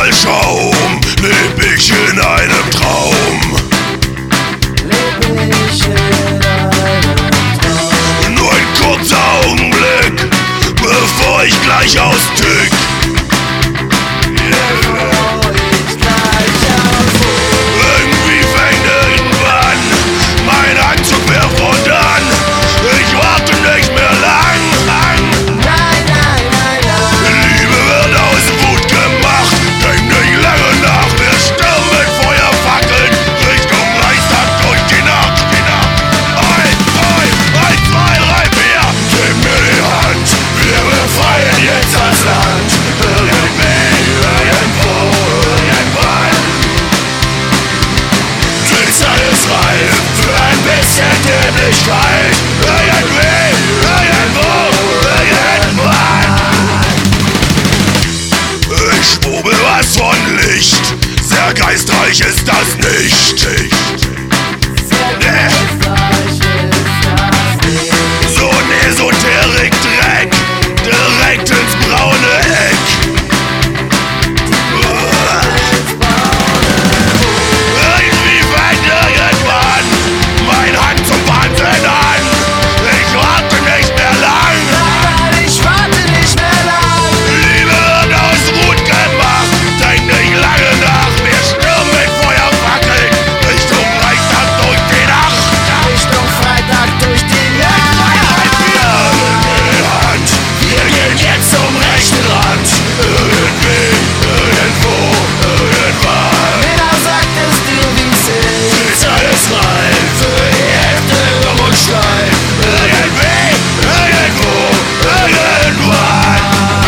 voll Schaum, leb ich in einem Traum. Nur ein kurzer Augenblick, bevor ich gleich austick. Irgendwie fängt irgendwann mein Anzug mehr von an. Ich warte nicht mehr lang. Liebe wird aus Wut gemacht, denk nicht lange nach. Wir stürmen mit Feuerfackeln Richtung Reichstag durch die Nacht. Ein, zwei, 3, 4, gib mir die Hand. Wir befreien jetzt das Land. Irgendwie, irgendwo, irgendwann. Die Zeit ist reif für ein bisschen Dämlichkeit. Irgendwie, irgendwo, irgendwann. Ich schwurbel was von Licht, sehr geistreich ist das nicht. So ein Esoterik-Dreck, direkt ins braune Eck. Irgendwie fängt irgendwann mein Hand zum Wahnsinn an. Ich warte nicht mehr lang. Liebe wird aus Wut gemacht, denk nicht lange nach. Wir stürmen mit Feuerfackeln Richtung Reichstag durch die Nacht. Richtung Freitag durch die Hand. Wir gehen jetzt zum rechten Rand. Irgendwie, irgendwo, irgendwann. Wer sagt es dir, wie's ist? Die Zeit ist reif für die Hälfte dumm und steif. Irgendwie, irgendwo, irgendwann.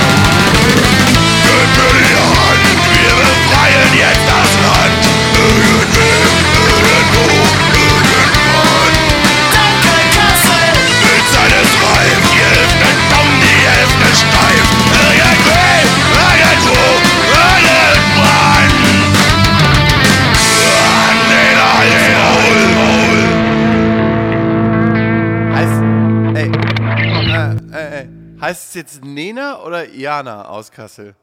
Gib mir die Hand, wir befreien jetzt das Land. Irgendwie, irgendwo, irgendwann. Danke, Kassel! Die Zeit ist reif, die Hälfte dumm, die Hälfte steif. Irgendwie, irgendwo, irgendwann. Heißt es jetzt Nena oder Jana aus Kassel?